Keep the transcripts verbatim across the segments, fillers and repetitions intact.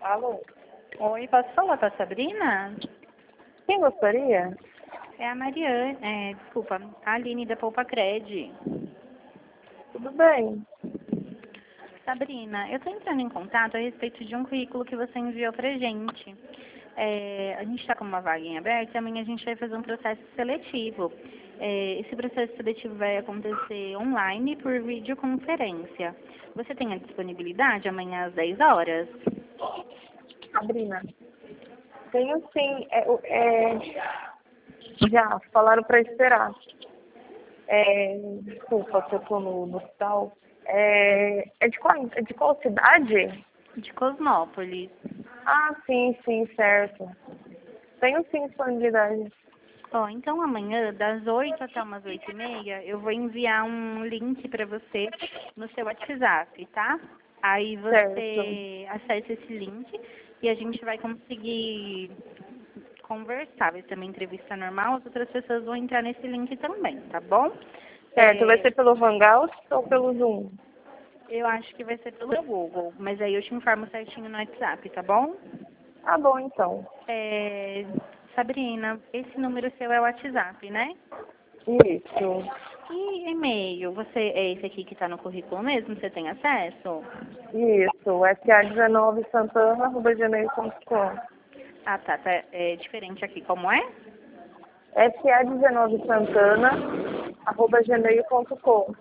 Alô? Oi, posso falar com a Sabrina? Quem gostaria? É a Mariane, é, desculpa, a Aline da Poupa Cred. Tudo bem? Sabrina, eu estou entrando em contato a respeito de um currículo que você enviou pra gente. É, a gente está com uma vaga em aberto e amanhã a gente vai fazer um processo seletivo. É, esse processo seletivo vai acontecer online por videoconferência. Você tem a disponibilidade amanhã às dez horas? Sabrina, tenho sim. É, o- é, já falaram para esperar. É, desculpa que eu tô no, no hospital. É, é, de qual, é de qual cidade? De Cosmópolis. Ah, sim, sim, certo. Tenho sim disponibilidade. Ó, então amanhã, das oito até umas oito e meia, eu vou enviar um link para você no seu WhatsApp, tá? Aí Certo. você acessa esse link e a gente vai conseguir conversar. Vai ser uma entrevista normal, as outras pessoas vão entrar nesse link também, tá bom? Certo. Vai É, ser pelo Hangouts ou pelo Zoom? eu acho que vai ser pelo Google, mas aí eu te informo certinho no WhatsApp, tá bom? Tá bom, então. É, Sabrina, esse número seu é o WhatsApp, né? Isso. E e-mail, você é esse aqui que está no currículo mesmo? Você tem acesso? Isso. S A dezenove santana arroba gmail ponto com. Ah, tá, tá é diferente aqui. Como é? S A dezenove santana arroba gmail ponto com.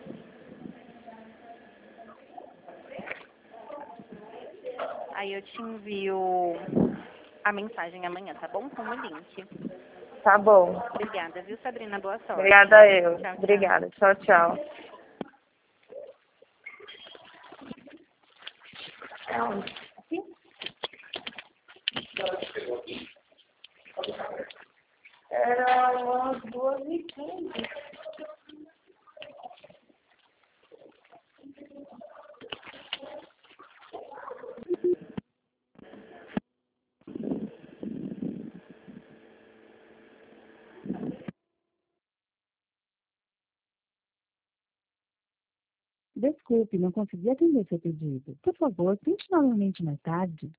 Aí eu te envio a mensagem amanhã, tá bom? Com o link. Tá bom. Obrigada, viu, Sabrina? Boa sorte. Obrigada eu. Tchau, tchau. Obrigada. Tchau, tchau. Tchau. Era umas duas e quinze. Desculpe, não consegui atender seu pedido. Por favor, tente novamente mais tarde.